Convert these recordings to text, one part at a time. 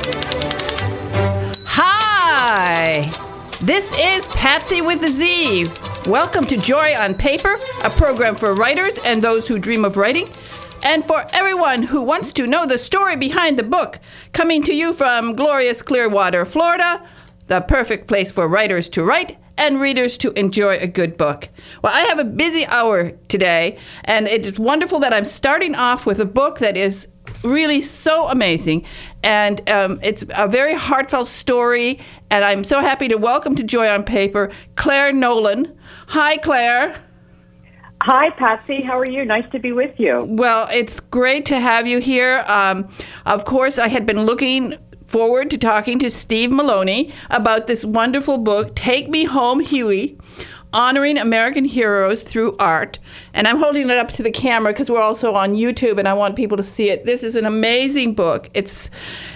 Hi! This is Patsy with a Z. Welcome to Joy on Paper, a program for writers and those who dream of writing, and for everyone who wants to know the story behind the book. Coming to you from glorious Clearwater, Florida, the perfect place for writers to write and readers to enjoy a good book. Well, I have a busy hour today, and it is wonderful that I'm starting off with a book that is really so amazing, and it's a very heartfelt story, and I'm so happy to welcome to Joy on Paper, Claire Nolan. Hi, Claire. Hi, Patsy. How are you? Nice to be with you. Well, it's great to have you here. Of course, I had been looking forward to talking to Steve Maloney about this wonderful book, Take Me Home, Huey, Honoring American Heroes Through Art. And I'm holding it up to the camera because we're also on YouTube and I want people to see it. This is an amazing book. It's,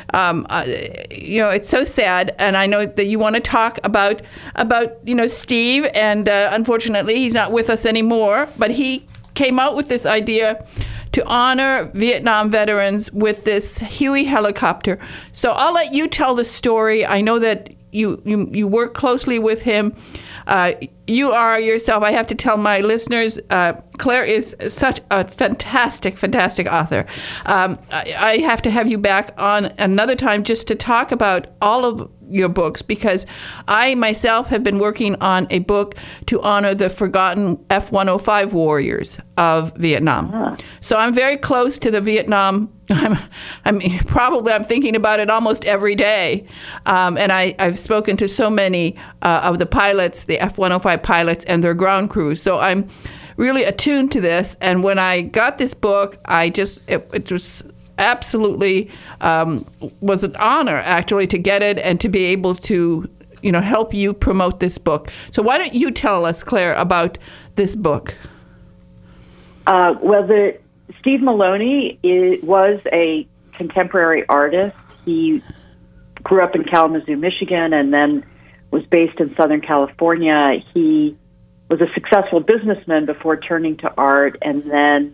it's so sad. And I know that you want to talk about Steve. And unfortunately, he's not with us anymore. But he came out with this idea to honor Vietnam veterans with this Huey helicopter. So I'll let you tell the story. I know that you work closely with him. You are yourself, I have to tell my listeners, Claire is such a fantastic author. I have to have you back on another time just to talk about all of your books, because I myself have been working on a book to honor the forgotten F-105 warriors of Vietnam. Uh-huh. So I'm very close to the Vietnam. I'm thinking about it almost every day. And I've spoken to so many of the pilots, the F-105 pilots and their ground crews. So I'm really attuned to this. And when I got this book, it was absolutely was an honor actually to get it and to be able to help you promote this book. So why don't you tell us, Claire, about this book? Steve Maloney was a contemporary artist. He grew up in Kalamazoo, Michigan, and then was based in Southern California. He was a successful businessman before turning to art, and then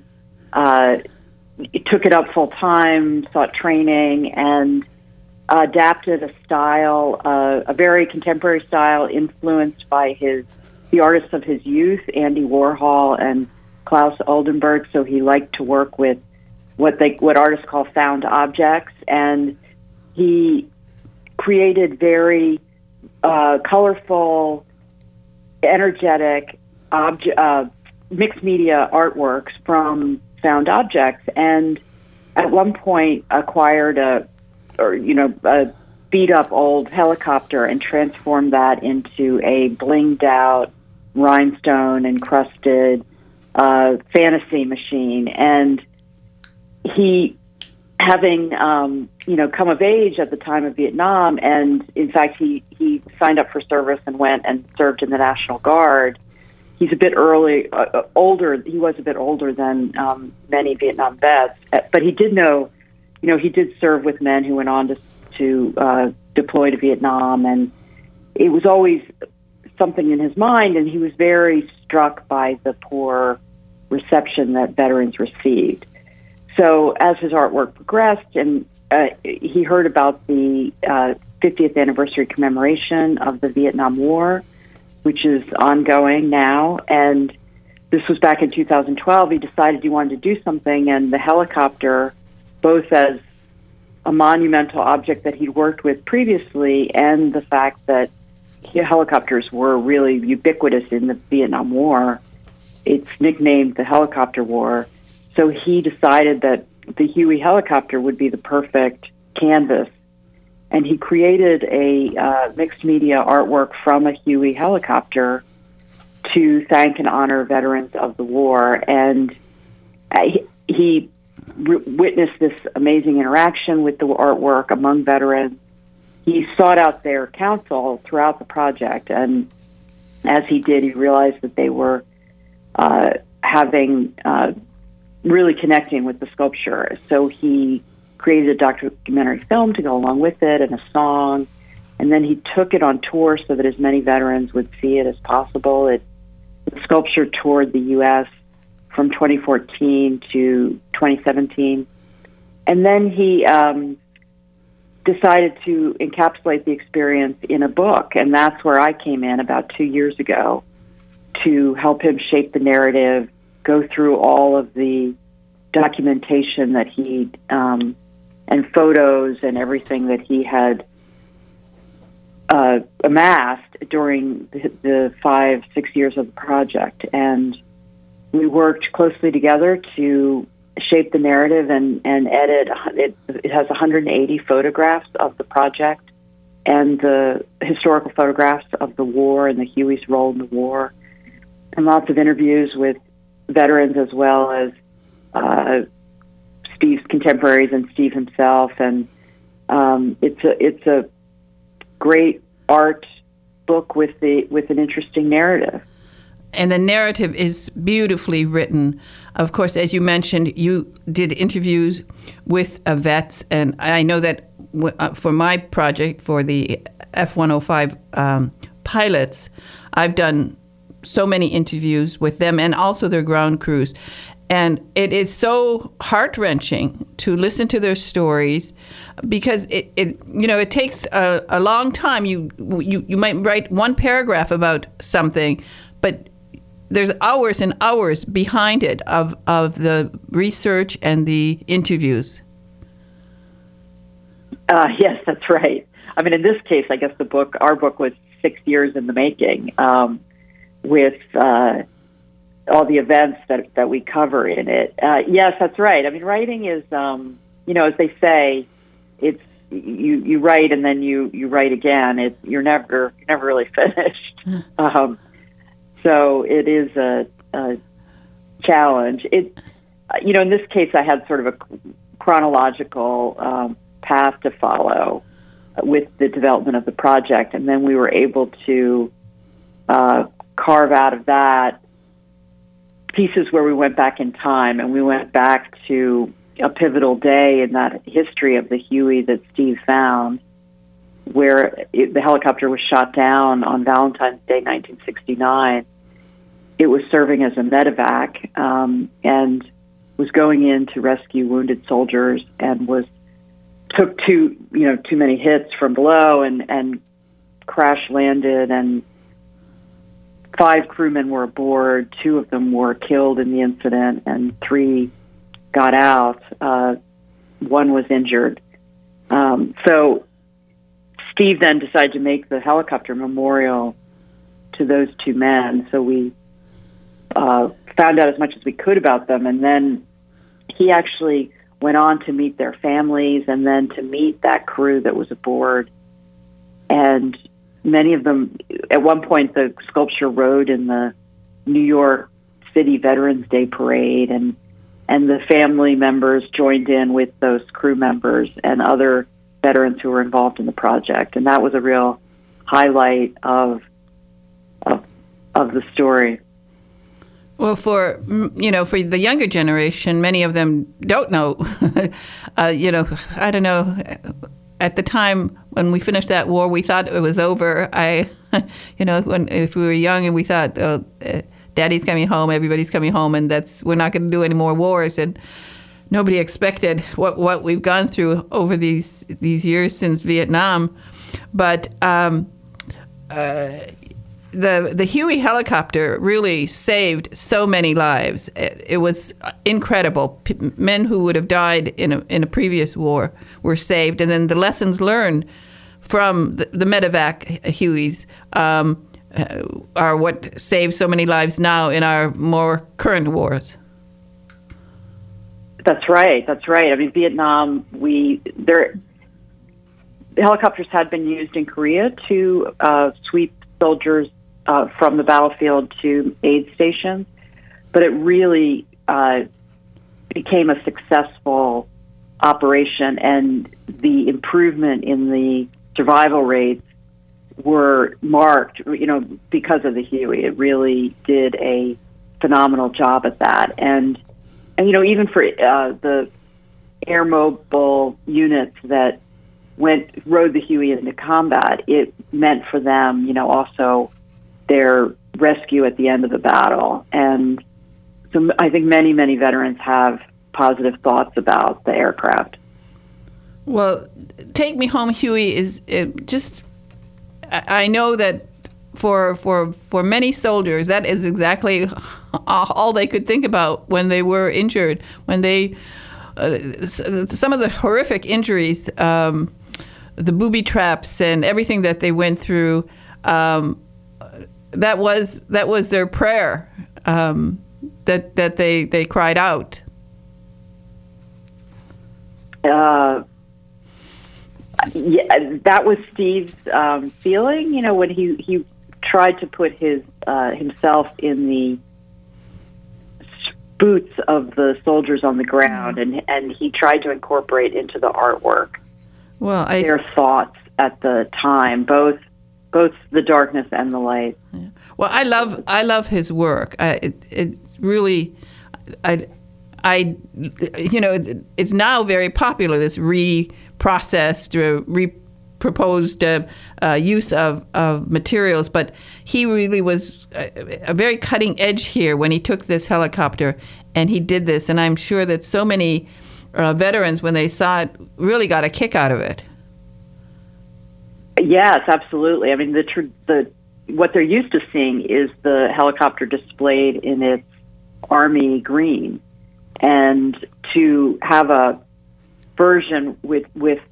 took it up full time, sought training, and adapted a style, a very contemporary style, influenced by the artists of his youth, Andy Warhol and Klaus Oldenburg. So he liked to work with what artists call found objects, and he created very colorful, energetic mixed media artworks from found objects, and at one point acquired a beat up old helicopter and transformed that into a blinged out, rhinestone encrusted fantasy machine. And he, having come of age at the time of Vietnam, and in fact he signed up for service and went and served in the National Guard. He's a bit older. He was a bit older than many Vietnam vets, but he did know, he did serve with men who went on to deploy to Vietnam, and it was always something in his mind, and he was very struck by the poor reception that veterans received. So as his artwork progressed, and he heard about the 50th anniversary commemoration of the Vietnam War, which is ongoing now, and this was back in 2012. He decided he wanted to do something, and the helicopter, both as a monumental object that he'd worked with previously, and the fact that helicopters were really ubiquitous in the Vietnam War, it's nicknamed the Helicopter War. So he decided that the Huey helicopter would be the perfect canvas. And he created a mixed media artwork from a Huey helicopter to thank and honor veterans of the war. And he witnessed this amazing interaction with the artwork among veterans. He sought out their counsel throughout the project. And as he did, he realized that they were really connecting with the sculpture. So he created a documentary film to go along with it and a song. And then he took it on tour so that as many veterans would see it as possible. The sculpture toured the U.S. from 2014 to 2017. And then he decided to encapsulate the experience in a book, and that's where I came in about 2 years ago to help him shape the narrative, go through all of the documentation that he and photos and everything that he had amassed during the 5-6 years of the project. And we worked closely together to shape the narrative and edit. It has 180 photographs of the project and the historical photographs of the war and the Huey's role in the war, and lots of interviews with veterans as well as Steve's contemporaries and Steve himself. And it's a great art book with an interesting narrative. And the narrative is beautifully written. Of course, as you mentioned, you did interviews with vets, and I know that for my project, for the F-105 pilots, I've done so many interviews with them and also their ground crews. And it is so heart-wrenching to listen to their stories because it takes a long time. You might write one paragraph about something, but there's hours and hours behind it of the research and the interviews. Yes, that's right. I mean, in this case, I guess our book was 6 years in the making, with all the events that we cover in it. Yes, that's right. I mean, writing is, as they say, it's you write and then you write again. You're never really finished. So it is a challenge. In this case, I had sort of a chronological path to follow with the development of the project, and then we were able to carve out of that pieces where we went back in time, and we went back to a pivotal day in that history of the Huey that Steve found, where the helicopter was shot down on Valentine's Day, 1969. It was serving as a medevac and was going in to rescue wounded soldiers, and took too many hits from below and crash landed, and 5 crewmen were aboard. 2 of them were killed in the incident, and 3 got out. 1 was injured. So Steve then decided to make the helicopter memorial to those 2 men. So we found out as much as we could about them, and then he actually went on to meet their families and then to meet that crew that was aboard. And many of them, at one point, the sculpture rode in the New York City Veterans Day Parade, and the family members joined in with those crew members and other veterans who were involved in the project. And that was a real highlight of the story. Well, for the younger generation, many of them don't know. I don't know. At the time when we finished that war, we thought it was over. If we were young and we thought, Daddy's coming home, everybody's coming home, and we're not going to do any more wars. And nobody expected what we've gone through over these years since Vietnam. But the Huey helicopter really saved so many lives. It was incredible. Men who would have died in a previous war were saved, and then the lessons learned from the medevac Hueys are what saves so many lives now in our more current wars. That's right. I mean, Vietnam, the helicopters had been used in Korea to sweep soldiers from the battlefield to aid stations, but it really became a successful operation, and the improvement in the survival rates were marked, because of the Huey. It really did a phenomenal job at that, and even for the air mobile units that rode the Huey into combat, it meant for them, also their rescue at the end of the battle. And so I think many, many veterans have positive thoughts about the aircraft. Well, Take Me Home, Huey is just. I know that for many soldiers, that is exactly all they could think about when they were injured. When they some of the horrific injuries, the booby traps and everything that they went through, that was their prayer. That they cried out. Yeah, that was Steve's feeling. When he tried to put his himself in the boots of the soldiers on the ground, and he tried to incorporate into the artwork their thoughts at the time, both the darkness and the light. Yeah. Well, I love his work. It's really, it's now very popular, this reprocessed, reproposed use of materials, but he really was a very cutting edge here when he took this helicopter and he did this, and I'm sure that so many veterans, when they saw it, really got a kick out of it. Yes, absolutely. I mean, what they're used to seeing is the helicopter displayed in its army green, and to have a version with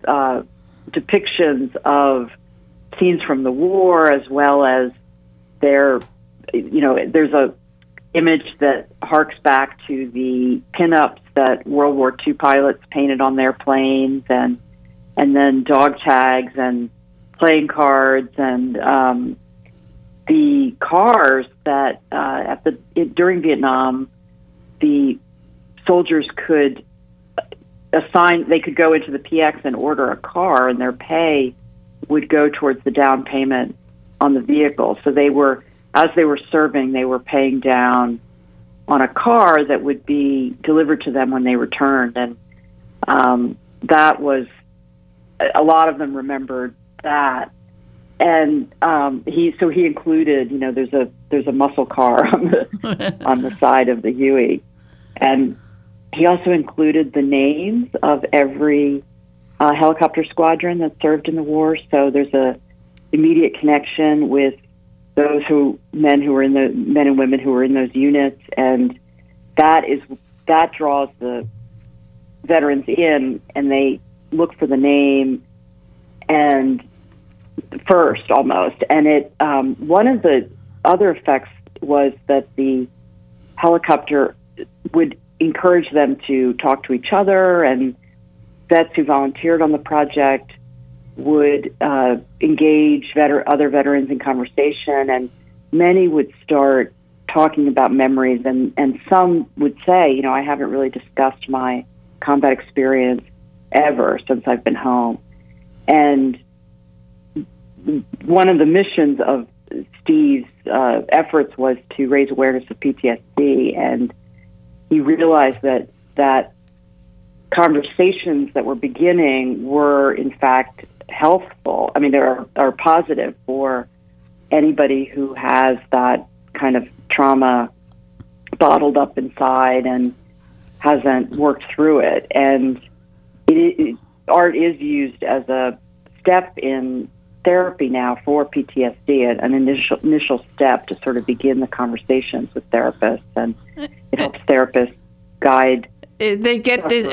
depictions of scenes from the war, as well as there's a image that harks back to the pinups that World War II pilots painted on their planes, and then dog tags and playing cards, and the cars that during Vietnam, the soldiers could assign. They could go into the PX and order a car, and their pay would go towards the down payment on the vehicle. So as they were serving, they were paying down on a car that would be delivered to them when they returned, and that was a lot of them remembered that. And he included, there's a muscle car on the side of the Huey, and he also included the names of every helicopter squadron that served in the war. So there's a immediate connection with those men and women who were in those units, and that draws the veterans in, and they look for the name and first almost. And it one of the other effects was that the helicopter would encourage them to talk to each other, and vets who volunteered on the project would engage other veterans in conversation, and many would start talking about memories, and some would say, I haven't really discussed my combat experience ever since I've been home. And one of the missions of Steve's efforts was to raise awareness of PTSD, and he realized that conversations that were beginning were, in fact, healthful. I mean, they are positive for anybody who has that kind of trauma bottled up inside and hasn't worked through it. And art is used as a step in therapy now for PTSD, an initial step to sort of begin the conversations with therapists, and it helps therapists guide. They get this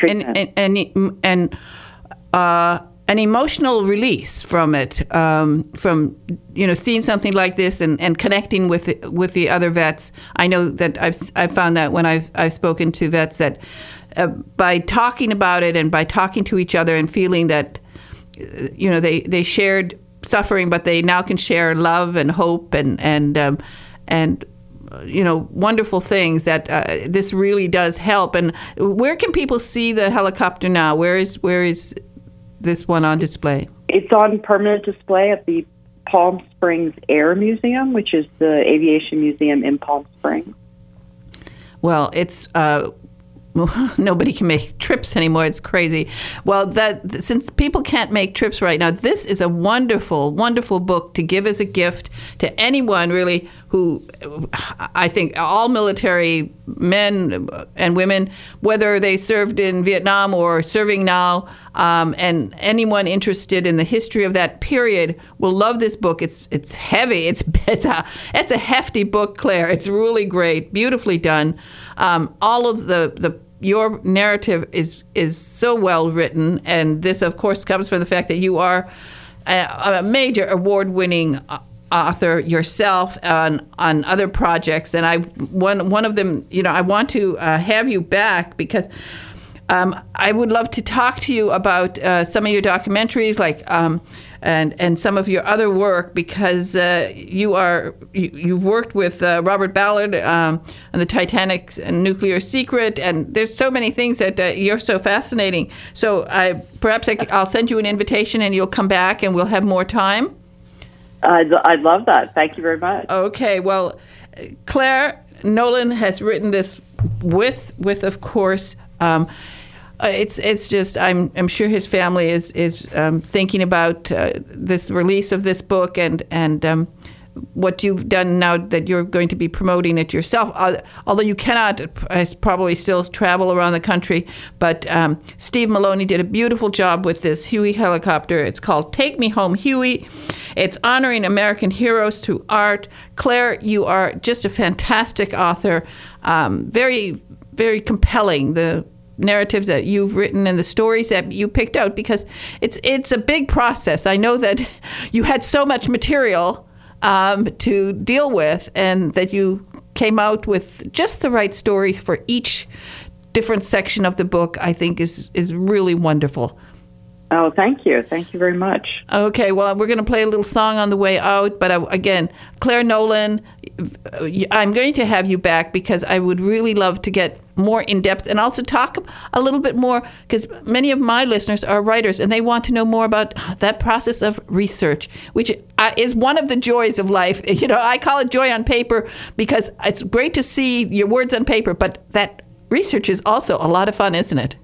an emotional release from it, from seeing something like this and connecting with the other vets. I know that I've found that when I've spoken to vets that by talking about it and by talking to each other and feeling that they shared suffering, but they now can share love and hope and wonderful things, that this really does help. And where can people see the helicopter now? Where is this one on display? It's on permanent display at the Palm Springs Air Museum, which is the aviation museum in Palm Springs. Well, it's nobody can make trips anymore. It's crazy. Well, since people can't make trips right now, this is a wonderful, wonderful book to give as a gift to anyone really who I think all military men and women, whether they served in Vietnam or serving now, and anyone interested in the history of that period will love this book. It's heavy. It's a hefty book, Claire. It's really great, beautifully done. All of your narrative is so well written, and this, of course, comes from the fact that you are a major award-winning author yourself on other projects, and one of them, I want to have you back because I would love to talk to you about some of your documentaries, and some of your other work, because you've worked with Robert Ballard on the Titanic and Nuclear Secret, and there's so many things that you're so fascinating. So perhaps I'll send you an invitation and you'll come back and we'll have more time. I'd love that. Thank you very much. Okay, well, Claire Nolan has written this with of course. It's just I'm sure his family is thinking about this release of this book and what you've done now that you're going to be promoting it yourself. Although you cannot probably still travel around the country, but Steve Maloney did a beautiful job with this Huey helicopter. It's called Take Me Home, Huey. It's honoring American heroes through art. Claire, you are just a fantastic author. Very, very compelling. The narratives that you've written and the stories that you picked out, because it's a big process. I know that you had so much material to deal with, and that you came out with just the right stories for each different section of the book, I think is really wonderful. Oh, thank you. Thank you very much. Okay, well, we're going to play a little song on the way out, but again, Claire Nolan, I'm going to have you back because I would really love to get more in depth and also talk a little bit more, because many of my listeners are writers and they want to know more about that process of research, which is one of the joys of life. I call it joy on paper because it's great to see your words on paper, but that research is also a lot of fun, isn't it?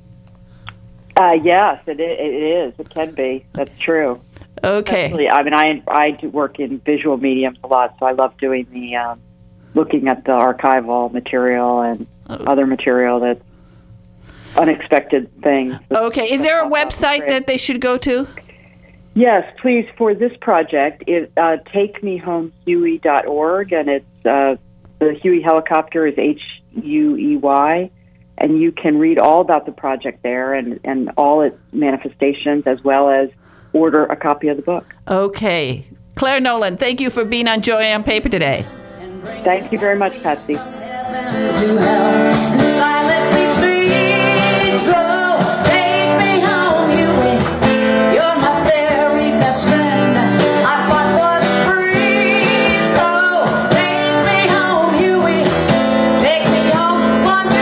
Yes, it is. It can be. That's true. Okay. Especially, I do work in visual mediums a lot, so I love doing the looking at the archival material and other material that's unexpected things. Okay. Is there a website that they should go to? Yes, please. For this project, takemehomehuey.org, and it's the Huey helicopter is HUEY. And you can read all about the project there and all its manifestations, as well as order a copy of the book. Okay. Claire Nolan, thank you for being on Joy on Paper today. Thank you very much, Patsy. You're my very best friend. I fought for the free. So take me home, Huey. Take me home once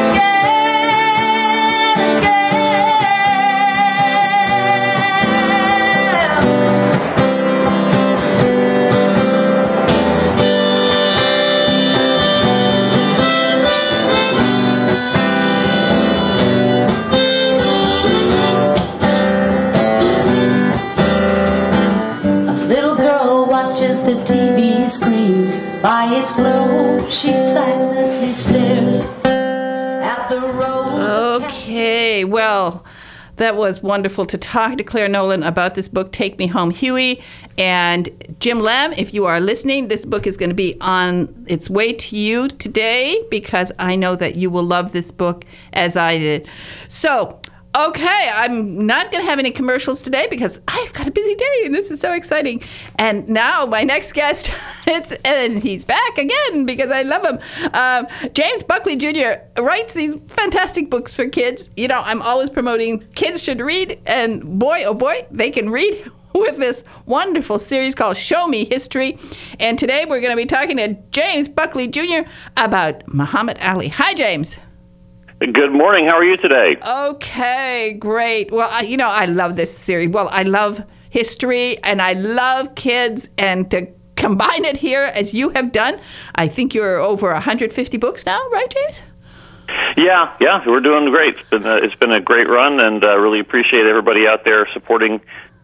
the TV screen. By its glow, she silently stares at the rose. Okay, well, that was wonderful to talk to Claire Nolan about this book, Take Me Home, Huey. And Jim Lamb, if you are listening, this book is going to be on its way to you today, because I know that you will love this book as I did. So, okay, I'm not going to have any commercials today because I've got a busy day and this is so exciting. And now my next guest, and he's back again because I love him. James Buckley Jr. writes these fantastic books for kids. I'm always promoting kids should read, and boy, oh boy, they can read with this wonderful series called Show Me History. And today we're going to be talking to James Buckley Jr. about Muhammad Ali. Hi, James. Good morning. How are you today? Okay, great. Well, I love this series. Well, I love history and I love kids, and to combine it here as you have done, I think you're over 150 books now, right, James? Yeah, we're doing great. It's been a great run, and really appreciate everybody out there supporting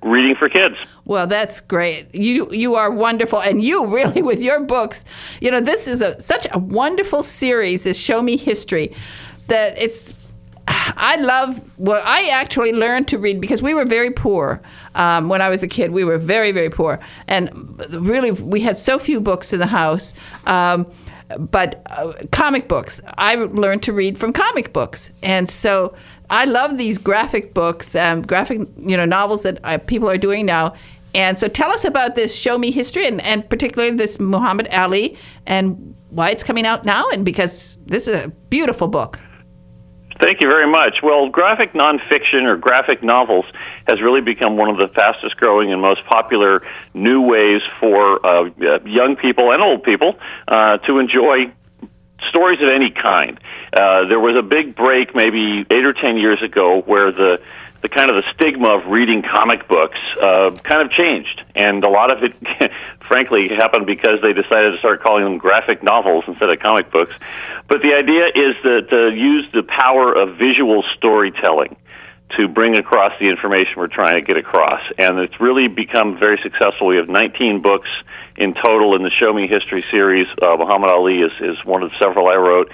reading for kids. Well, that's great. You are wonderful, and you really with your books. This is such a wonderful series. This Show Me History, that I love. Well, I actually learned to read because we were very poor when I was a kid. We were very, very poor, and really we had so few books in the house. But comic books, I learned to read from comic books, and so I love these graphic books, graphic novels that people are doing now. And so tell us about this Show Me History, and particularly this Muhammad Ali, and why it's coming out now, and because this is a beautiful book. Thank you very much. Well, graphic nonfiction or graphic novels has really become one of the fastest growing and most popular new ways for young people and old people to enjoy stories of any kind. There was a big break maybe 8 or 10 years ago where the kind of the stigma of reading comic books kind of changed. And a lot of it, frankly, happened because they decided to start calling them graphic novels instead of comic books. But the idea is to use the power of visual storytelling to bring across the information we're trying to get across. And it's really become very successful. We have 19 books in total in the Show Me History series. Muhammad Ali is one of several I wrote.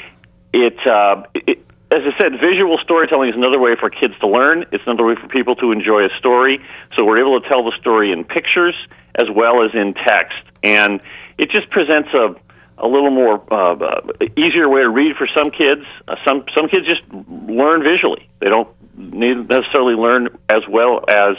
As I said, visual storytelling is another way for kids to learn. It's another way for people to enjoy a story. So we're able to tell the story in pictures as well as in text. And it just presents a little more easier way to read for some kids. Some kids just learn visually. They don't necessarily learn as well as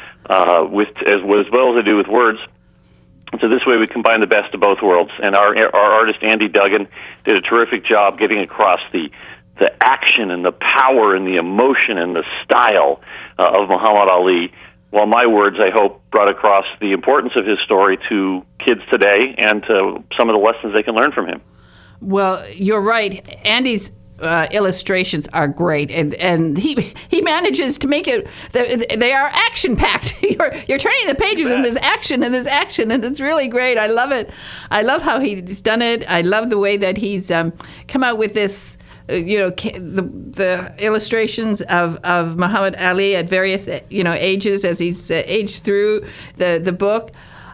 they do with words. So this way we combine the best of both worlds. And our artist Andy Duggan did a terrific job getting across the action and the power and the emotion and the style of Muhammad Ali, while my words, I hope, brought across the importance of his story to kids today and to some of the lessons they can learn from him. Well, you're right. Andy's illustrations are great, and he manages to make it. They are action packed. You're turning the pages, and there's action, and it's really great. I love it. I love how he's done it. I love the way that he's come out with this. The illustrations of Muhammad Ali at various ages as he's aged through the book,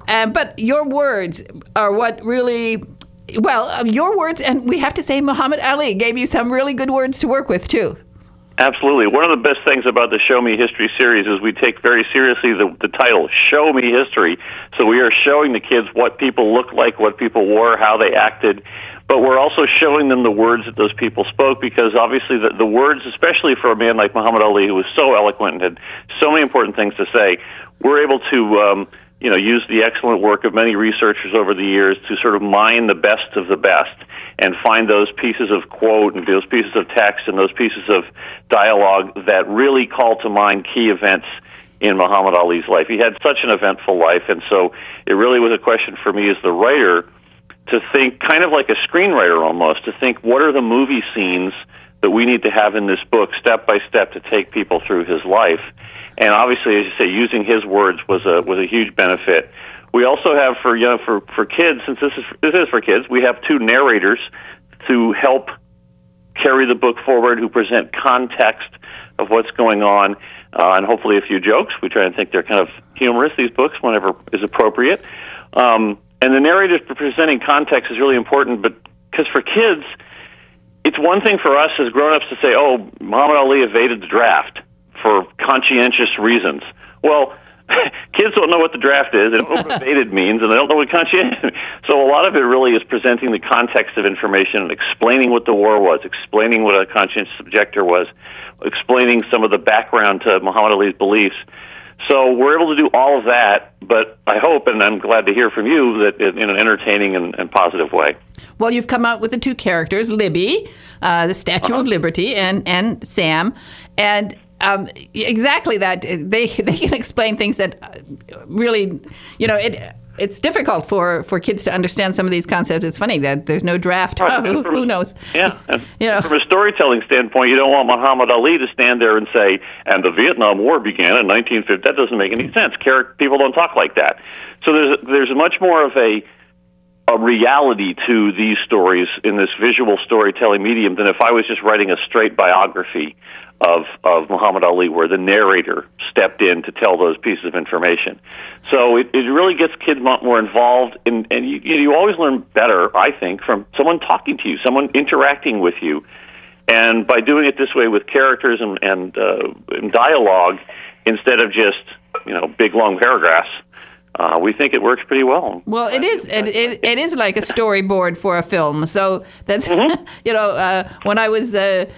but your words are what really. Well, your words, and we have to say Muhammad Ali gave you some really good words to work with, too. Absolutely. One of the best things about the Show Me History series is we take very seriously the title, Show Me History. So we are showing the kids what people looked like, what people wore, how they acted, but we're also showing them the words that those people spoke, because obviously the words, especially for a man like Muhammad Ali, who was so eloquent and had so many important things to say, we're able to use the excellent work of many researchers over the years to sort of mine the best of the best and find those pieces of quote and those pieces of text and those pieces of dialogue that really call to mind key events in Muhammad Ali's life. He had such an eventful life, and so it really was a question for me as the writer to think kind of like a screenwriter almost, to think what are the movie scenes that we need to have in this book step by step to take people through his life. And obviously, as you say, using his words was a huge benefit. We also have for kids, since this is for kids, we have 2 narrators to help carry the book forward, who present context of what's going on, and hopefully a few jokes. We try and think they're kind of humorous, these books, whenever is appropriate. And the narrators presenting context is really important, but because for kids, it's one thing for us as grown-ups to say, oh, Muhammad Ali evaded the draft for conscientious reasons. Well, kids don't know what the draft is, they don't know what evaded means, and they don't know what conscientious means. So a lot of it really is presenting the context of information and explaining what the war was, explaining what a conscientious objector was, explaining some of the background to Muhammad Ali's beliefs. So we're able to do all of that, but I hope, and I'm glad to hear from you, that in an entertaining and positive way. Well, you've come out with the 2 characters, Libby, the Statue of Liberty, and Sam, and exactly that. They can explain things that really, it's difficult for kids to understand some of these concepts. It's funny that there's no draft. Right. Who knows? Yeah. From a storytelling standpoint, you don't want Muhammad Ali to stand there and say, and the Vietnam War began in 1950. That doesn't make any sense. People don't talk like that. So there's much more of a reality to these stories in this visual storytelling medium than if I was just writing a straight biography of Muhammad Ali, where the narrator stepped in to tell those pieces of information. So it really gets kids more involved, and you always learn better, I think, from someone talking to you, someone interacting with you. And by doing it this way with characters and dialogue, instead of just big long paragraphs, we think it works pretty well. Well, it is. It is like a storyboard for a film. So that's when I was a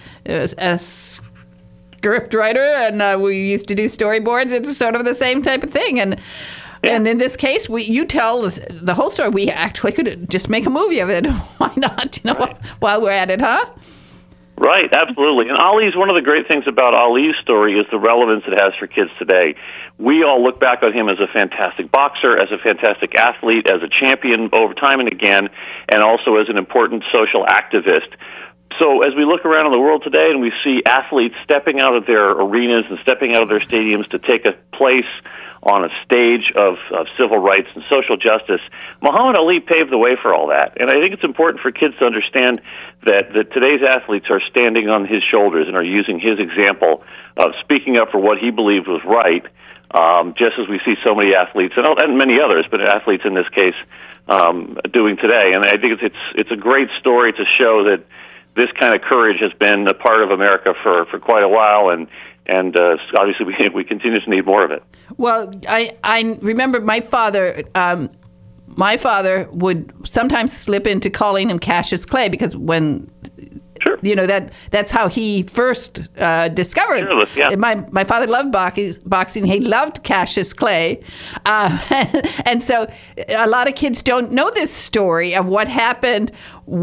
script writer and we used to do storyboards, it's sort of the same type of thing. And in this case, you tell the whole story. We actually could just make a movie of it. Why not? Right. While we're at it, huh? Right, absolutely. And Ali's, one of the great things about Ali's story is the relevance it has for kids today. We all look back on him as a fantastic boxer, as a fantastic athlete, as a champion over time and again, and also as an important social activist. So as we look around in the world today and we see athletes stepping out of their arenas and stepping out of their stadiums to take a place on a stage of civil rights and social justice, Muhammad Ali paved the way for all that. And I think it's important for kids to understand that today's athletes are standing on his shoulders and are using his example of speaking up for what he believed was right, just as we see so many athletes, and many others, but athletes in this case, doing today. And I think it's a great story to show that this kind of courage has been a part of America for quite a while, and obviously we continue to need more of it. Well, I remember my father. My father would sometimes slip into calling him Cassius Clay because when, sure, that's how he first discovered. Sure, yeah. My father loved boxing. He loved Cassius Clay, and so a lot of kids don't know this story of what happened.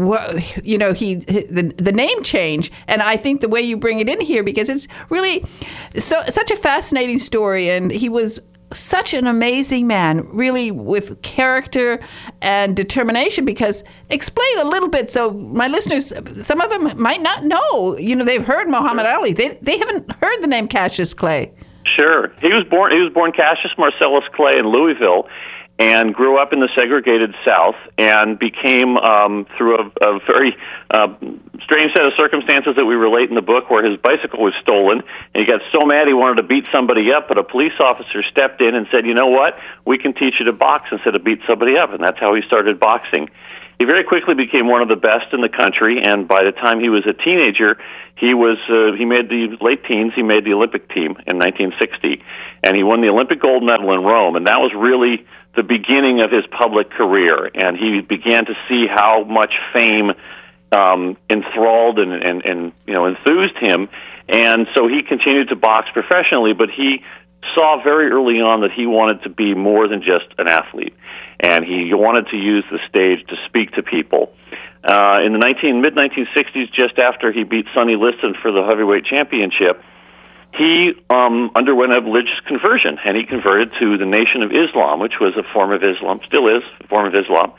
The name change, and I think the way you bring it in here, because it's really such a fascinating story, and he was such an amazing man, really, with character and determination. Because explain a little bit, so my listeners, some of them might not know. They've heard Muhammad Ali. They haven't heard the name Cassius Clay. Sure, he was born Cassius Marcellus Clay in Louisville, and grew up in the segregated South, and became, through a very strange set of circumstances that we relate in the book, where his bicycle was stolen, and he got so mad he wanted to beat somebody up, but a police officer stepped in and said, you know what, we can teach you to box instead of beat somebody up, and that's how he started boxing. He very quickly became one of the best in the country, and by the time he was a teenager, he made the late teens, he made the Olympic team in 1960, and he won the Olympic gold medal in Rome, and that was really the beginning of his public career, and he began to see how much fame enthralled and enthused him, and so he continued to box professionally, but he saw very early on that he wanted to be more than just an athlete, and he wanted to use the stage to speak to people. In the mid-1960s, just after he beat Sonny Liston for the heavyweight championship, he underwent a religious conversion, and he converted to the Nation of Islam, which was a form of Islam, still is a form of Islam,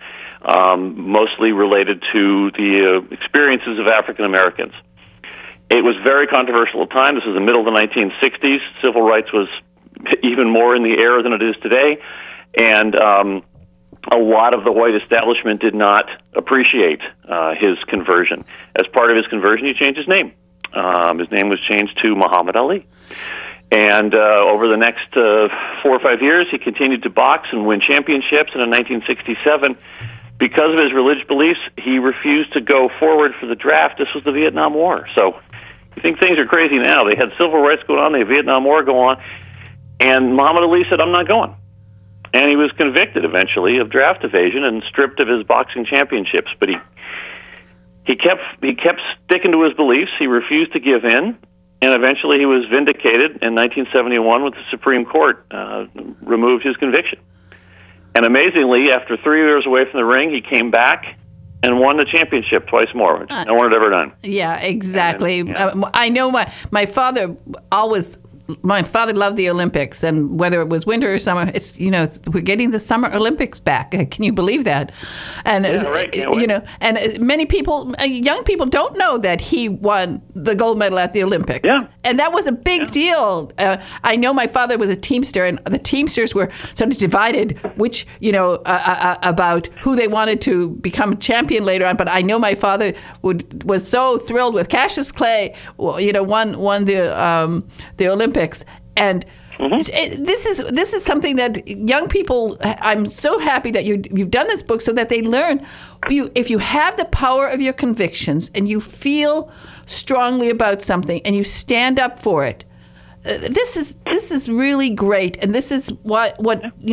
mostly related to the experiences of African Americans. It was very controversial at the time. This was the middle of the 1960s. Civil rights was even more in the air than it is today, and a lot of the white establishment did not appreciate his conversion. As part of his conversion, he changed his name. His name was changed to Muhammad Ali. And over the next 4 or 5 years, he continued to box and win championships. And in 1967, because of his religious beliefs, he refused to go forward for the draft. This was the Vietnam War. So you think things are crazy now. They had civil rights going on, they had Vietnam War going on, and Muhammad Ali said, I'm not going. And he was convicted eventually of draft evasion and stripped of his boxing championships. But he kept sticking to his beliefs. He refused to give in, and eventually he was vindicated in 1971 when the Supreme Court removed his conviction. And amazingly, after 3 years away from the ring, he came back and won the championship twice more, which no one had ever done. Yeah, exactly. I know my father always my father loved the Olympics, and whether it was winter or summer, we're getting the Summer Olympics back. Can you believe that? And and many people, young people, don't know that he won the gold medal at the Olympics. Yeah. And that was a big deal. I know my father was a Teamster, and the Teamsters were sort of divided, which about who they wanted to become champion later on. But I know my father was so thrilled with Cassius Clay, won the Olympics, and this is something that young people. I'm so happy that you've done this book so that they learn. If you have the power of your convictions and you feel strongly about something and you stand up for it, this is really great, and this is what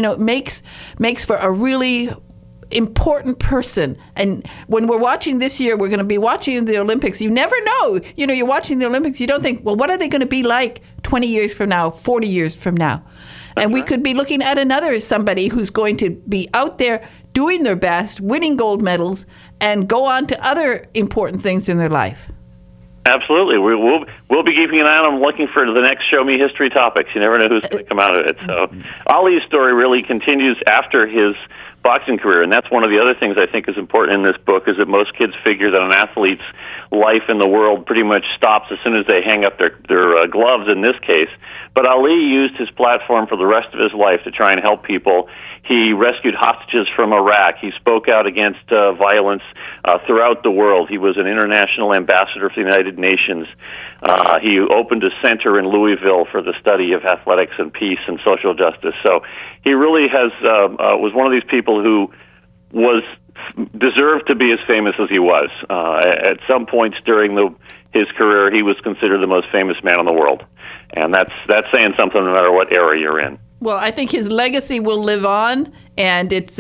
makes for a really important person. And when we're watching this year, we're going to be watching the Olympics. You never know. You're watching the Olympics. You don't think, well, what are they going to be like 20 years from now, 40 years from now? And we could be looking at somebody who's going to be out there doing their best, winning gold medals, and go on to other important things in their life. Absolutely. We'll be keeping an eye on them, looking for the next Show Me History topics. You never know who's going to come out of it. So Ali's story really continues after his boxing career, and that's one of the other things I think is important in this book, is that most kids figure that an athlete's life in the world pretty much stops as soon as they hang up their gloves in this case. But Ali used his platform for the rest of his life to try and help people. He rescued hostages from Iraq. He spoke out against violence throughout the world. He was an international ambassador for the United Nations. He opened a center in Louisville for the study of athletics and peace and social justice. So he really was one of these people who deserved to be as famous as he was. At some points during his career, he was considered the most famous man in the world. And that's saying something no matter what era you're in. Well, I think his legacy will live on, and it's,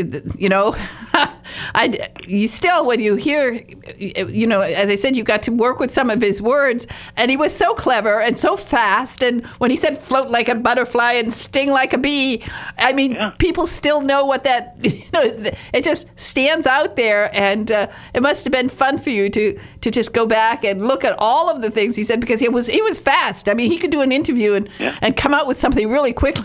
you still, when you hear, as I said, you got to work with some of his words, and he was so clever and so fast, and when he said float like a butterfly and sting like a bee, I mean, people still know what that, it just stands out there, and it must have been fun for you to just go back and look at all of the things he said, because he was fast. I mean, he could do an interview and come out with something really quickly.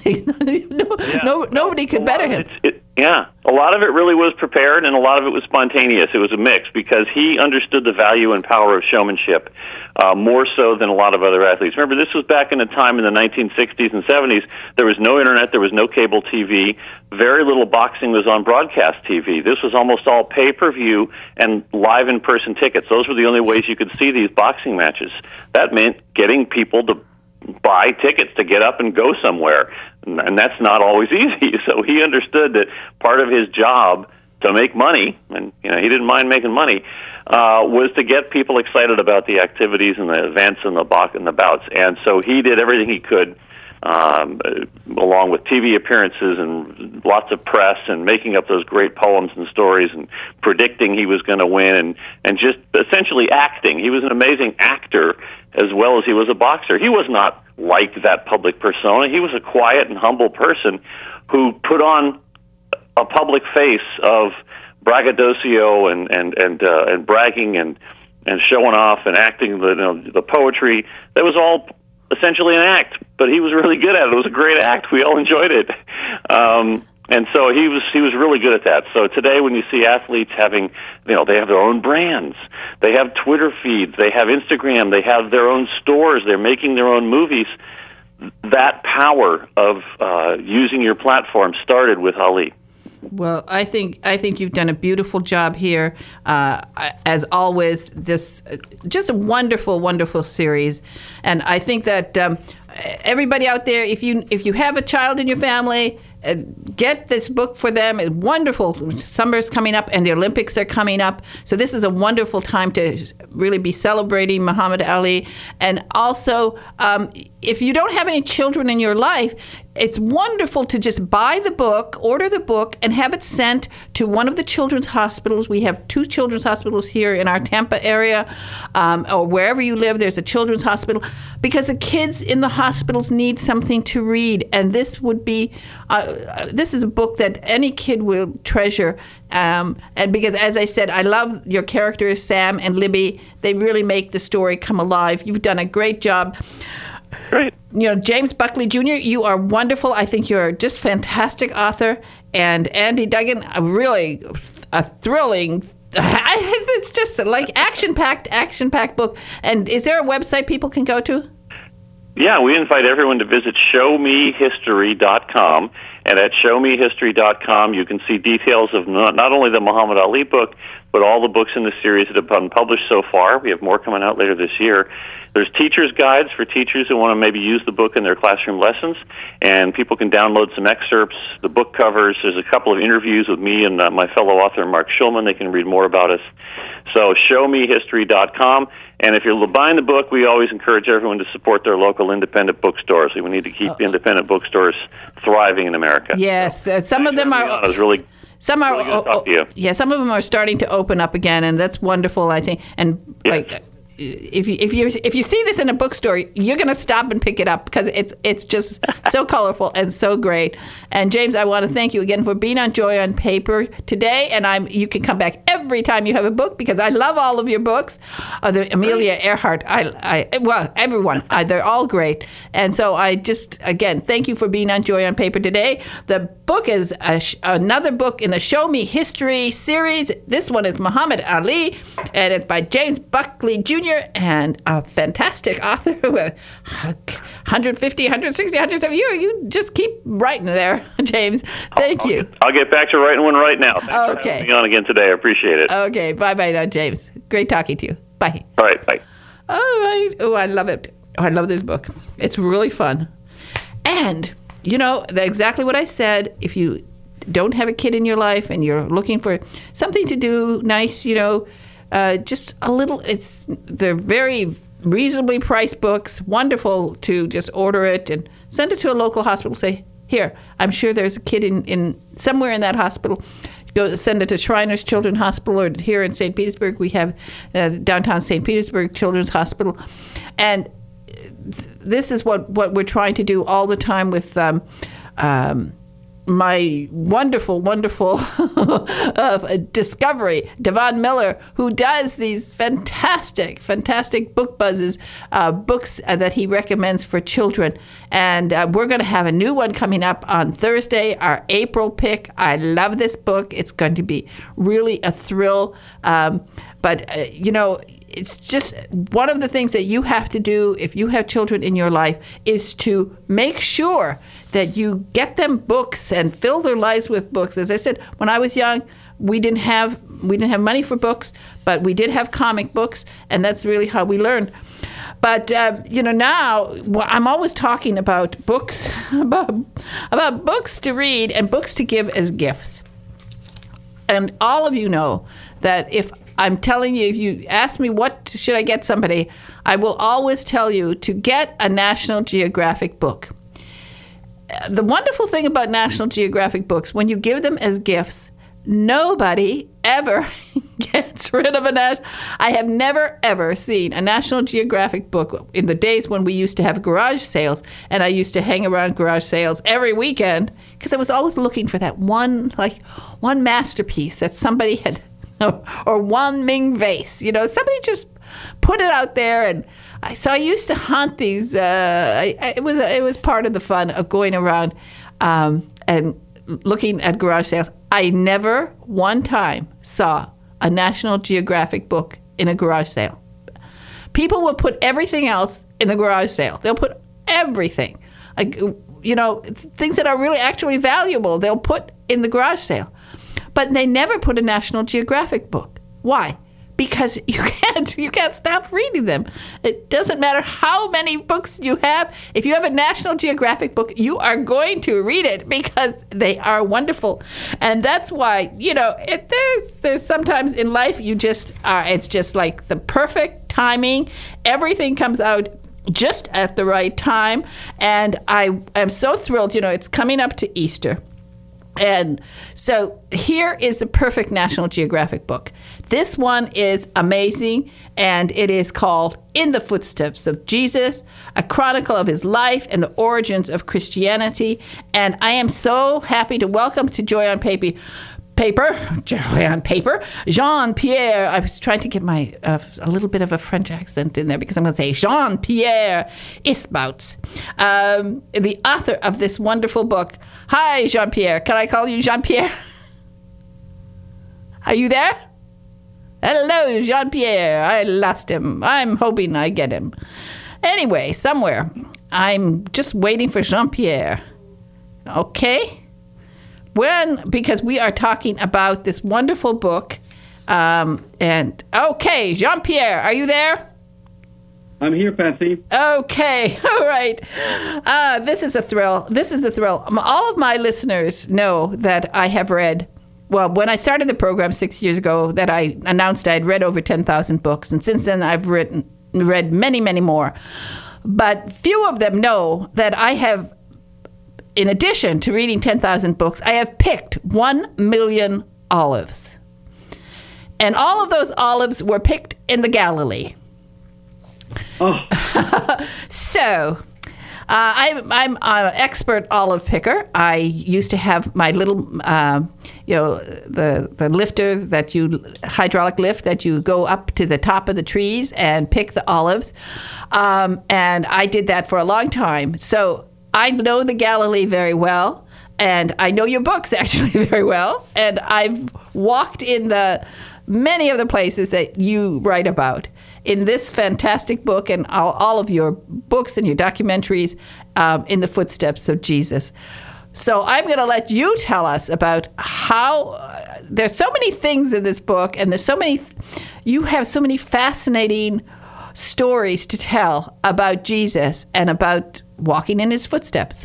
Nobody could better him. A lot of it really was prepared, and a lot of it was spontaneous. It was a mix, because he understood the value and power of showmanship more so than a lot of other athletes. Remember, this was back in a time in the 1960s and 70s. There was no internet. There was no cable TV. Very little boxing was on broadcast TV. This was almost all pay-per-view and live in-person tickets. Those were the only ways you could see these boxing matches. That meant getting people to buy tickets to get up and go somewhere, and that's not always easy. So he understood that part of his job to make money, and he didn't mind making money, was to get people excited about the activities and the events and the bouts. And so he did everything he could, along with TV appearances and lots of press and making up those great poems and stories and predicting he was going to win and just essentially acting. He was an amazing actor as well as he was a boxer. He was not like that public persona. He was a quiet and humble person who put on a public face of braggadocio and bragging and showing off and acting the poetry. That was all essentially an act, but he was really good at it. It was a great act. We all enjoyed it. And so he was really good at that. So today when you see athletes having, they have their own brands, they have Twitter feeds, they have Instagram, they have their own stores, they're making their own movies, that power of using your platform started with Ali. Well, I think you've done a beautiful job here. As always, this just a wonderful, wonderful series, and I think that everybody out there, if you have a child in your family, get this book for them. It's wonderful. Summer's coming up, and the Olympics are coming up, so this is a wonderful time to really be celebrating Muhammad Ali. And also, if you don't have any children in your life, it's wonderful to just buy the book, order the book, and have it sent to one of the children's hospitals. We have 2 children's hospitals here in our Tampa area, or wherever you live, there's a children's hospital, because the kids in the hospitals need something to read, and this would be, this is a book that any kid will treasure, and because, as I said, I love your characters, Sam and Libby. They really make the story come alive. You've done a great job. Great. James Buckley Jr., you are wonderful. I think you're just fantastic author. And Andy Duggan, a thrilling, it's just like action-packed book. And is there a website people can go to? Yeah, we invite everyone to visit showmehistory.com. And at showmehistory.com, you can see details of not only the Muhammad Ali book, but all the books in the series that have been published so far. We have more coming out later this year. There's teachers' guides for teachers who want to maybe use the book in their classroom lessons, and people can download some excerpts, the book covers. There's a couple of interviews with me and my fellow author, Mark Schulman. They can read more about us. So showmehistory.com. And if you're buying the book, we always encourage everyone to support their local independent bookstores. We need to keep independent bookstores thriving in America. Yes, some of them are... Some are, really good to talk to you. Yeah, some of them are starting to open up again, and that's wonderful, I think. And if you see this in a bookstore, you're going to stop and pick it up because it's just so colorful and so great. And James, I want to thank you again for being on Joy on Paper today. And you can come back every time you have a book because I love all of your books. The Amelia Earhart, everyone, they're all great. And so I just again thank you for being on Joy on Paper today. The book is another book in the Show Me History series. This one is Muhammad Ali, and it's by James Buckley Jr. and a fantastic author with 150, 160, 170. You just keep writing there, James. Thank you. I'll get back to writing one right now. Thanks for having me on again today. I appreciate it. Okay. Bye-bye now, James. Great talking to you. Bye. All right. Bye. All right. Oh, I love it. Oh, I love this book. It's really fun. And, exactly what I said. If you don't have a kid in your life and you're looking for something to do nice, just a little, they're very reasonably priced books, wonderful to just order it and send it to a local hospital. Say, here, I'm sure there's a kid in somewhere in that hospital. Go send it to Shriners Children's Hospital, or here in St. Petersburg, we have downtown St. Petersburg Children's Hospital. And this is what we're trying to do all the time with my wonderful discovery, Devon Miller, who does these fantastic book buzzes, books that he recommends for children. And we're going to have a new one coming up on Thursday, our April pick. I love this book. It's going to be really a thrill. It's just one of the things that you have to do if you have children in your life is to make sure that you get them books and fill their lives with books. As I said, when I was young, we didn't have money for books, but we did have comic books, and that's really how we learned. But now I'm always talking about books, about books to read and books to give as gifts. And all of you know that if I'm telling you, if you ask me what should I get somebody, I will always tell you to get a National Geographic book. The wonderful thing about National Geographic books, when you give them as gifts, nobody ever gets rid of I have never, ever seen a National Geographic book in the days when we used to have garage sales, and I used to hang around garage sales every weekend because I was always looking for that one masterpiece that somebody had, or one Ming vase. Somebody just put it out there, and so I used to hunt these. It was part of the fun of going around and looking at garage sales. I never one time saw a National Geographic book in a garage sale. People will put everything else in the garage sale. They'll put everything, things that are really actually valuable, they'll put in the garage sale. But they never put a National Geographic book. Why? Because you can't stop reading them. It doesn't matter how many books you have. If you have a National Geographic book, you are going to read it because they are wonderful. And that's why, there's sometimes in life it's just like the perfect timing. Everything comes out just at the right time. And I am so thrilled, it's coming up to Easter. And so here is the perfect National Geographic book. This one is amazing, and it is called In the Footsteps of Jesus, a chronicle of his life and the origins of Christianity. And I am so happy to welcome to Joy on Paper Jean-Pierre, I was trying to get my a little bit of a French accent in there because I'm going to say Jean-Pierre Isbouts, the author of this wonderful book. Hi, Jean-Pierre. Can I call you Jean-Pierre? Are you there? Hello, Jean-Pierre. I lost him. I'm hoping I get him. Anyway, somewhere. I'm just waiting for Jean-Pierre. Okay? Because we are talking about this wonderful book. Okay, Jean-Pierre, are you there? I'm here, Patsy. Okay, all right. This is a thrill. All of my listeners know that I have read, well, when I started the program 6 years ago, that I announced I'd read over 10,000 books. And since then, I've read many, many more. But few of them know that I have, in addition to reading 10,000 books, I have picked 1 million olives. And all of those olives were picked in the Galilee. Oh. So, I'm an expert olive picker. I used to have my little, the lifter hydraulic lift that you go up to the top of the trees and pick the olives. And I did that for a long time. So I know the Galilee very well, and I know your books actually very well. And I've walked in many of the places that you write about in this fantastic book and all of your books and your documentaries, in the footsteps of Jesus. So I'm going to let you tell us about how there's so many things in this book, and you have so many fascinating stories to tell about Jesus and about walking in his footsteps.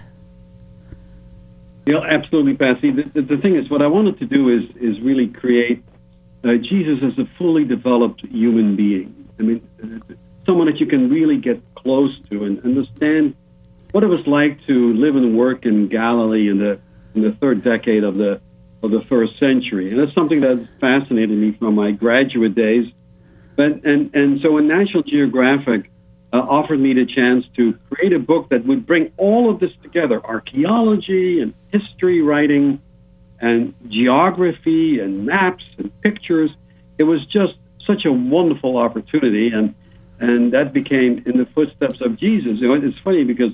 Yeah, absolutely, Patsy. The thing is, what I wanted to do is really create Jesus as a fully developed human being. I mean, someone that you can really get close to and understand what it was like to live and work in Galilee in the third decade of the first century. And that's something that fascinated me from my graduate days. And so when National Geographic offered me the chance to create a book that would bring all of this together, archaeology and history writing and geography and maps and pictures, it was just such a wonderful opportunity, and that became In the Footsteps of Jesus. You know, it's funny because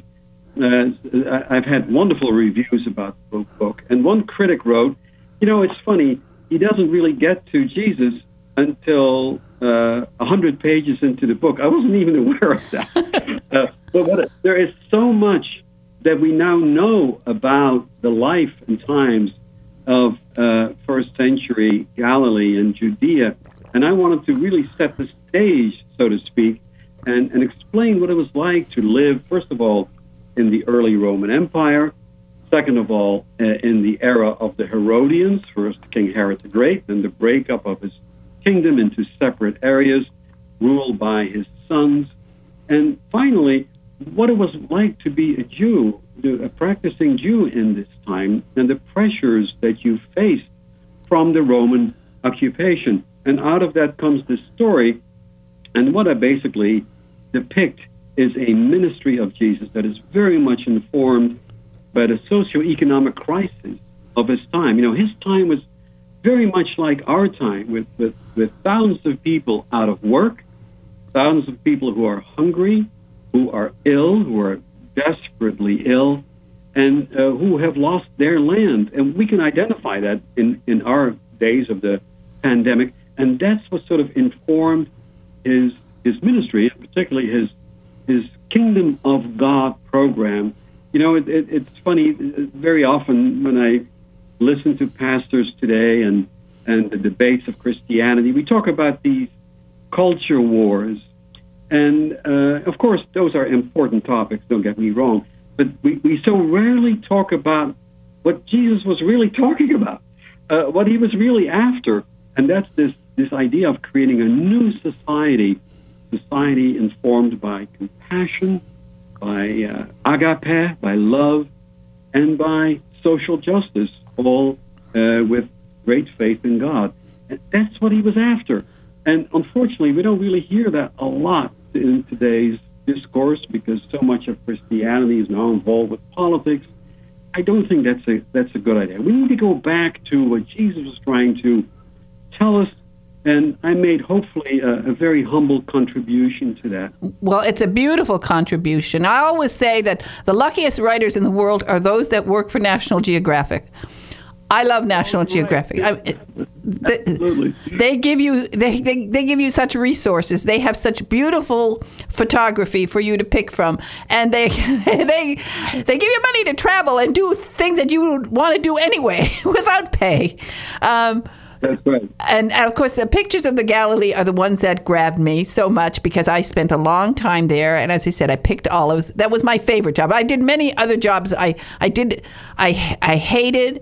I've had wonderful reviews about the book, and one critic wrote, it's funny, he doesn't really get to Jesus until 100 pages into the book. I wasn't even aware of that. But there is so much that we now know about the life and times of first century Galilee and Judea. And I wanted to really set the stage, so to speak, and explain what it was like to live, first of all, in the early Roman Empire, second of all, in the era of the Herodians, first King Herod the Great, then the breakup of his kingdom into separate areas ruled by his sons, and finally, what it was like to be a Jew, a practicing Jew in this time, and the pressures that you faced from the Roman occupation. And out of that comes this story, and what I basically depict is a ministry of Jesus that is very much informed by the socioeconomic crisis of his time. His time was very much like our time, with thousands of people out of work, thousands of people who are hungry, who are ill, who are desperately ill, and who have lost their land. And we can identify that in our days of the pandemic. And that's what sort of informed his ministry, and particularly his Kingdom of God program. It's funny, very often when I listen to pastors today and the debates of Christianity, we talk about these culture wars. And, of course, those are important topics, don't get me wrong. But we so rarely talk about what Jesus was really talking about, what he was really after. And that's this idea of creating a new society informed by compassion, by agape, by love, and by social justice, all with great faith in God. And that's what he was after. And unfortunately, we don't really hear that a lot in today's discourse because so much of Christianity is now involved with politics I don't think that's a good idea. We need to go back to what Jesus was trying to tell us, and I made hopefully a very humble contribution to that. Well, it's a beautiful contribution. I always say that the luckiest writers in the world are those that work for National Geographic. I love National Geographic. Absolutely. They give you they give you such resources. They have such beautiful photography for you to pick from, and they give you money to travel and do things that you would want to do anyway without pay. That's right. And of course, the pictures of the Galilee are the ones that grabbed me so much because I spent a long time there. And as I said, I picked olives. That was my favorite job. I did many other jobs. I hated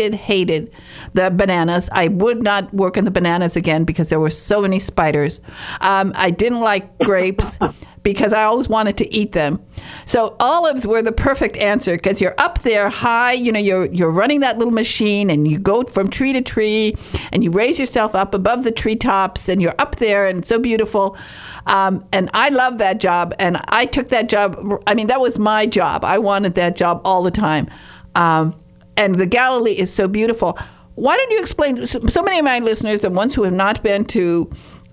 the bananas. I would not work on the bananas again because there were so many spiders. I didn't like grapes because I always wanted to eat them. So olives were the perfect answer because you're up there high, you're running that little machine and you go from tree to tree and you raise yourself up above the treetops and you're up there and it's so beautiful. And I love that job and I took that job. I mean, that was my job. I wanted that job all the time. And the Galilee is so beautiful. Why don't you explain, so many of my listeners, the ones who have not been to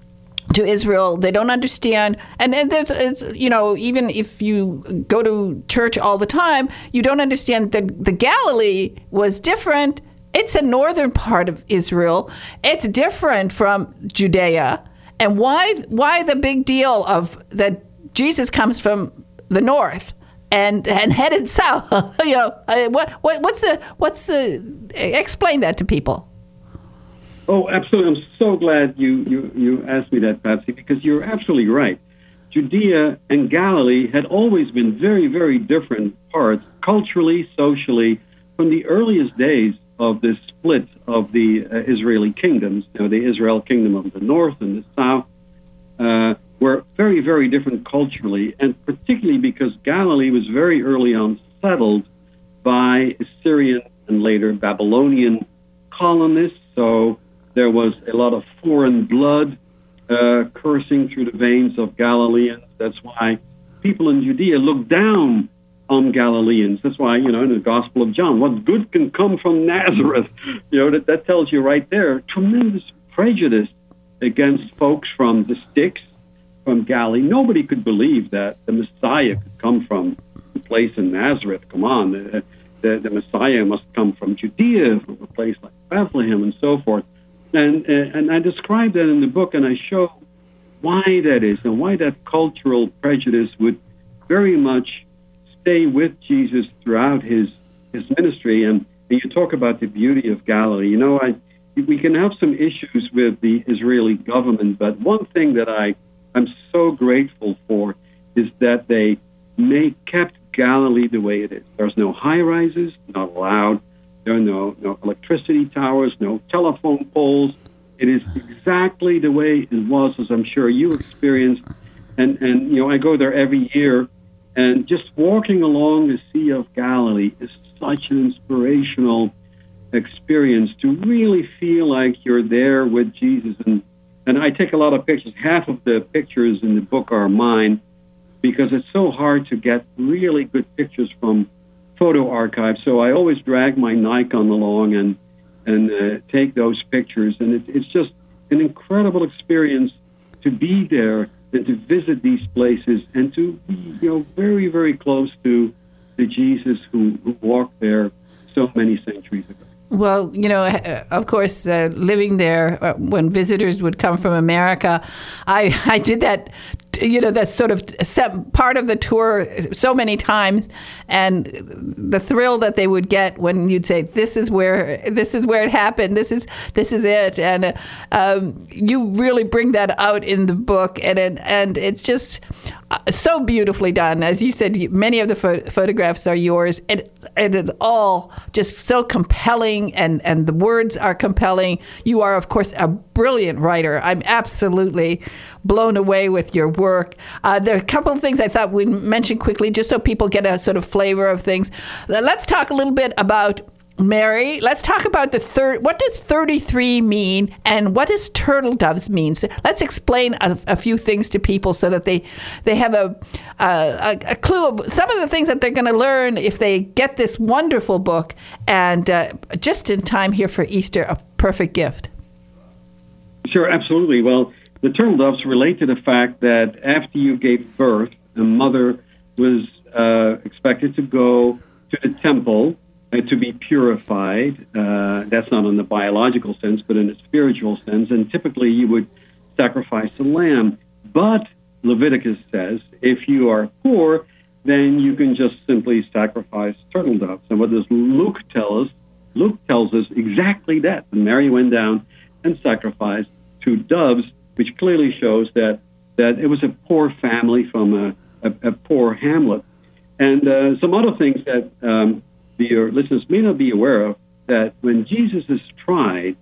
Israel, they don't understand, and there's, even if you go to church all the time, you don't understand that the Galilee was different. It's a northern part of Israel. It's different from Judea, and why the big deal of that Jesus comes from the north and headed south? What's the explain that to people. Oh, absolutely. I'm so glad you asked me that, Patsy, because you're absolutely right. Judea and Galilee had always been very, very different parts, culturally, socially, from the earliest days of the split of the Israeli kingdoms. The Israel kingdom of the north and the south were very, very different culturally, and particularly because Galilee was very early on settled by Assyrian and later Babylonian colonists. So there was a lot of foreign blood coursing through the veins of Galileans. That's why people in Judea looked down on Galileans. That's why, in the Gospel of John, what good can come from Nazareth? That tells you right there, tremendous prejudice against folks from the sticks, from Galilee. Nobody could believe that the Messiah could come from a place in Nazareth. Come on, the Messiah must come from Judea, from a place like Bethlehem and so forth. And I describe that in the book, and I show why that is and why that cultural prejudice would very much stay with Jesus throughout his ministry. And you talk about the beauty of Galilee. We can have some issues with the Israeli government, but one thing that I'm so grateful for is that they kept Galilee the way it is. There's no high-rises, not allowed. There are no electricity towers, no telephone poles. It is exactly the way it was, as I'm sure you experienced. And I go there every year, and just walking along the Sea of Galilee is such an inspirational experience to really feel like you're there with Jesus. And I take a lot of pictures. Half of the pictures in the book are mine because it's so hard to get really good pictures from photo archive. So I always drag my Nikon along and take those pictures. And it's just an incredible experience to be there and to visit these places and to be, very, very close to the Jesus who walked there so many centuries ago. Well, of course, living there, when visitors would come from America, I did that, that sort of part of the tour so many times, and the thrill that they would get when you'd say, "This is where it happened. This is it," and you really bring that out in the book, and it's just so beautifully done. As you said, many of the photographs are yours. It is all just so compelling, and the words are compelling. You are, of course, a brilliant writer. I'm absolutely blown away with your work. There are a couple of things I thought we'd mention quickly, just so people get a sort of flavor of things. Let's talk a little bit about Mary, let's talk about what does 33 mean, and what does turtle doves mean? So let's explain a few things to people so that they have a clue of some of the things that they're going to learn if they get this wonderful book, and just in time here for Easter, a perfect gift. Sure, absolutely. Well, the turtle doves relate to the fact that after you gave birth, a mother was expected to go to the temple to be purified. That's not in the biological sense, but in a spiritual sense. And typically you would sacrifice a lamb. But Leviticus says if you are poor, then you can just simply sacrifice turtle doves. And what does Luke tell us? Luke tells us exactly that. And Mary went down and sacrificed 2 doves, which clearly shows that it was a poor family from a poor hamlet. And some other things that your listeners may not be aware of, that when Jesus is tried,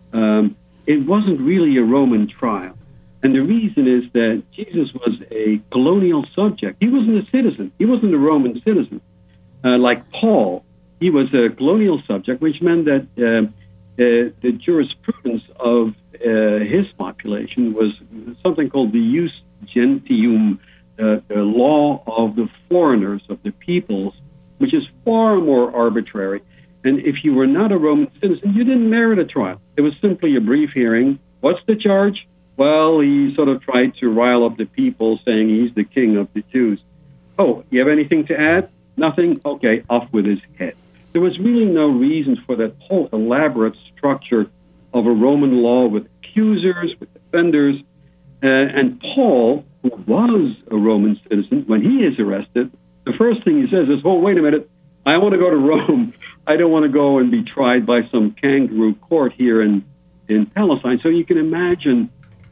it wasn't really a Roman trial. And the reason is that Jesus was a colonial subject. He wasn't a citizen. He wasn't a Roman citizen. Like Paul, he was a colonial subject, which meant that the jurisprudence of his population was something called the Jus Gentium, the law of the foreigners, of the peoples, which is far more arbitrary. And if you were not a Roman citizen, you didn't merit a trial. It was simply a brief hearing. What's the charge? Well, he sort of tried to rile up the people, saying he's the king of the Jews. Oh, you have anything to add? Nothing? Okay, off with his head. There was really no reason for that whole elaborate structure of a Roman law with accusers, with defenders. And Paul, who was a Roman citizen, when he is arrested, the first thing he says is, oh, wait a minute, I want to go to Rome. I don't want to go and be tried by some kangaroo court here in Palestine. So you can imagine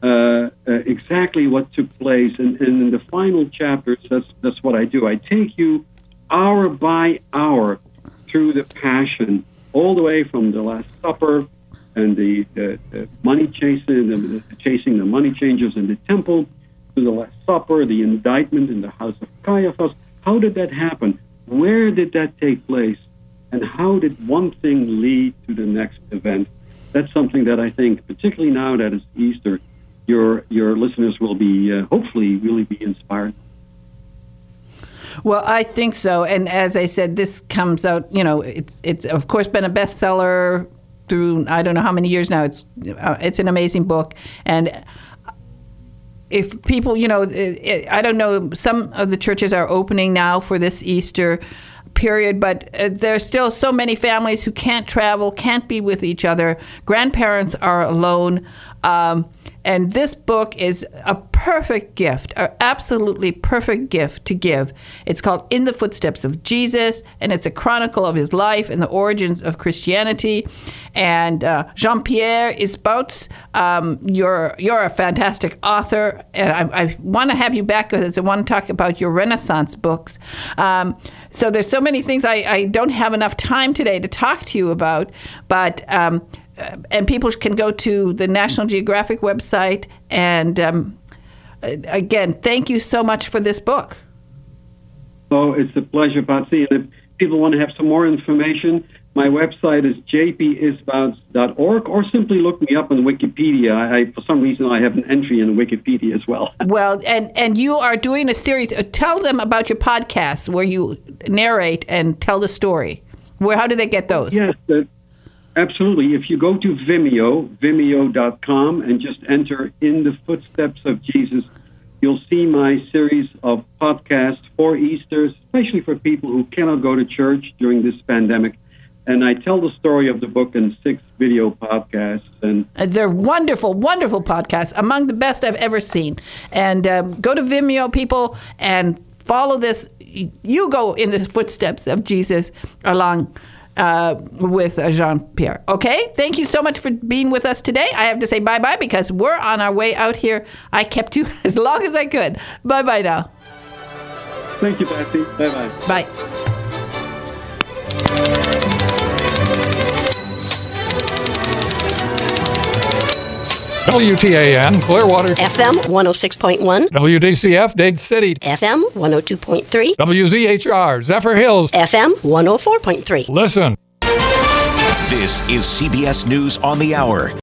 exactly what took place. And in the final chapters, that's what I do. I take you hour by hour through the Passion, all the way from the Last Supper and the money chasing the money changers in the temple, to the Last Supper, the indictment in the house of Caiaphas. How did that happen? Where did that take place? And how did one thing lead to the next event? That's something that I think, particularly now that it's Easter, your listeners will be, hopefully, really be inspired. Well, I think so. And as I said, this comes out, it's of course been a bestseller through, I don't know how many years now. It's an amazing book. And if people, I don't know, some of the churches are opening now for this Easter period, but there's still so many families who can't travel, can't be with each other. Grandparents are alone. And this book is a perfect gift, an absolutely perfect gift to give. It's called In the Footsteps of Jesus, and it's a chronicle of his life and the origins of Christianity. And Jean-Pierre Isbouts, you're a fantastic author, and I want to have you back because I want to talk about your Renaissance books. So there's so many things I don't have enough time today to talk to you about, but and people can go to the National Geographic website. And again, thank you so much for this book. Oh, it's a pleasure, Patsy. And if people want to have some more information, my website is jpisbouts.org, or simply look me up on Wikipedia. For some reason, I have an entry in Wikipedia as well. Well, and you are doing a series. Tell them about your podcasts where you narrate and tell the story. How do they get those? Yes, absolutely. If you go to vimeo.com, and just enter In the Footsteps of Jesus, you'll see my series of podcasts for Easter, especially for people who cannot go to church during this pandemic. And I tell the story of the book in 6 video podcasts. And they're wonderful, wonderful podcasts, among the best I've ever seen. And go to Vimeo, people, and follow this. You go in the footsteps of Jesus along with Jean-Pierre. Okay? Thank you so much for being with us today. I have to say bye-bye because we're on our way out here. I kept you as long as I could. Bye-bye now. Thank you, Patsy. Bye-bye. Bye. WTAN, Clearwater. FM 106.1. WDCF, Dade City. FM 102.3. WZHR, Zephyr Hills. FM 104.3. Listen. This is CBS News on the Hour.